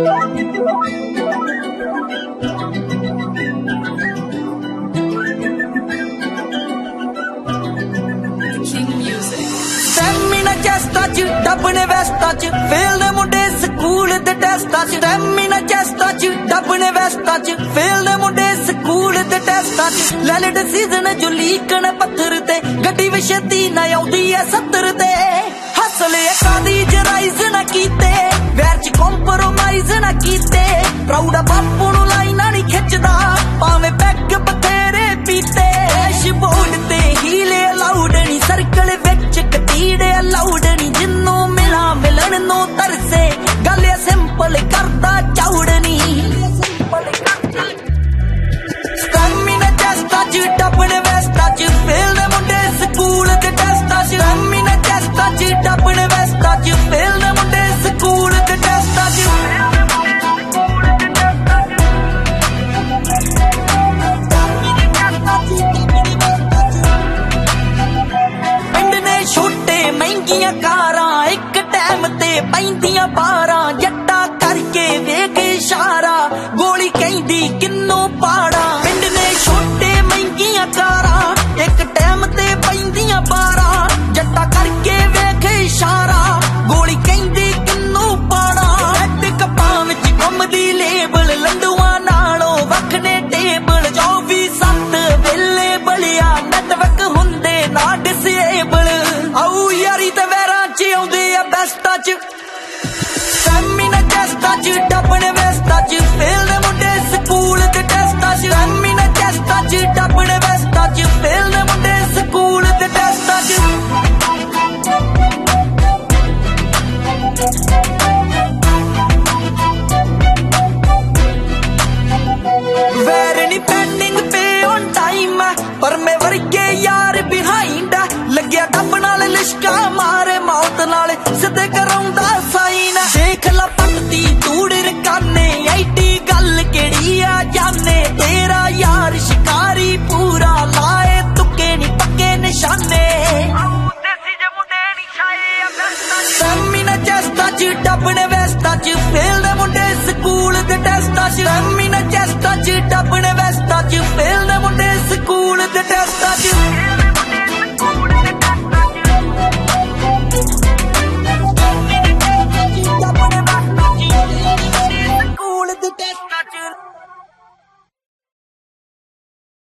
stamina ਚੈਸਟਾਂ ਚ ਡੱਬ ਨੇ ਵੈਸਟਾਂ ਚ ਫੇਲ ਦੇ ਮੁੰਡੇ ਸਕੂਲ ਦੇ ਟੈਸਟਾਂ ਚ ਸਟੈਮੀਨਾ ਚੈਸਟਾਂ ਚ ਡੱਬ ਨੇ ਵੈਸਟਾਂ ਚ ਫੇਲ ਦੇ ਮੁੰਡੇ ਸਕੂਲ ਦੇ ਟੈਸਟਾਂ ਚ ਲੈ ਲੈ ਡਿਸੀਜ਼ਨ ਜੋ ਲੀਕਣ ਪੱਥਰ ਤੇ ਗੱਡੀ ਵਿਛੇਤੀ ਨਾ ਆਉਂਦੀ ਐ 70 ਤੇ ਹਸਲੇ ਕਾਦੀ ਜਰਾਈਜ਼ ਨਾ ਕੀਤੇ ਵੈਰ ਚ ਕੰਪਰੋਮਾਈਜ਼ ਨਾ ਕੀਤੇ ਪ੍ਰਾਊਡ ਆ ਬਾਪੂ ਨੂੰ ਲਾਈਨਾਂ ਨਹੀਂ ਖਿੱਚਦਾ ਭਾਵੇਂ ਪੈਗ ਬਥੇਰੇ ਪੀਤੇ ਡੈਸ਼ਬੋਰਡ ਤੇ ਹੀਲੇ ਅਲਾਉਡ ਨਹੀਂ ਸਰਕਲ ਵਿੱਚ ਕਤੀੜੇ ਅਲਾਉਡ ਨਹੀਂ ਜਿੰਨੂੰ ਮਿਲਾਂ ਮਿਲਣ ਨੂੰ ਤਰਸੇ ਗੱਲ ਸਿੰਪਲ ਕਰਦਾ ਚੌੜ ਨਹੀਂ ਸਟੈਮੀਨਾ ਚੈਸਟਾਂ ਚ ਡੱਬ ਨੇ ਵੈਸਟਾਂ ਚ ਫੇਲ ਦੇ ਮੁੰਡੇ ਸਕੂਲ ਦੇ ਟੈਸਟਾਂ ਚ ਸਟੈਮੀਨਾ ਚੈਸਟਾਂ ਚ ਡੱਬ ਨੇ ਵੈਸਟਾਂ ਚ ਫੇਲ ਦੇ ਮੁੰਡੇ ਸਕੂਲ ਦੇ ਟੈਸਟਾਂ ਚ ਮਹਿੰਗੀਆਂ ਕਾਰਾਂ ਇੱਕ ਟਾਈਮ ਤੇ ਪੈਂਦੀਆਂ 12 ਜੱਟਾਂ ਕਰਕੇ ਵੇਖ ਇਸ਼ਾਰਾ ਗੋਲੀ ਕਹਿੰਦੀ ਕਿੰਨੂੰ ਪਾੜਾ ਪਿੰਡ ਨੇ ਛੋਟੇ ਮਹਿੰਗੀਆਂ ਕਾਰਾਂ ਇੱਕ ਟਾਈਮ ਤੇ ਪੈਂਦੀਆਂ 12 ਜੱਟਾਂ ਕਰਕੇ ਵੇਖ ਇਸ਼ਾਰਾ ਗੋਲੀ ਕਹਿੰਦੀ ਕਿੰਨੂੰ ਪਾੜਾ ਐਡ ਕੱਪਾਂ ਵਿੱਚ ਘੁੰਮਦੀ ਲੇਬਲ ਲੰਡੂਆਂ ਨਾਲੋਂ ਵੱਖ ਨੇ ਟੇਬਲ 24/7 ਵੇਲੇ ਬਲਿਆ ਨੈਟਵਰਕ ਹੁੰਦੇ ਨਾ ਡਿਸੇਬਲ ਆਉ ਯਾਰੀ ਤੇ ਵੈਰਾਂ ਚ ਆਉਂਦੇ ਆ ਬੈਸਟਾਂ ਚ ਸਟੈਮੀਨਾ ਚੈਸਟਾਂ ਚ ਡੱਬ ਨੇ ਵੈਸਟਾਂ ਚ ਫੇਲ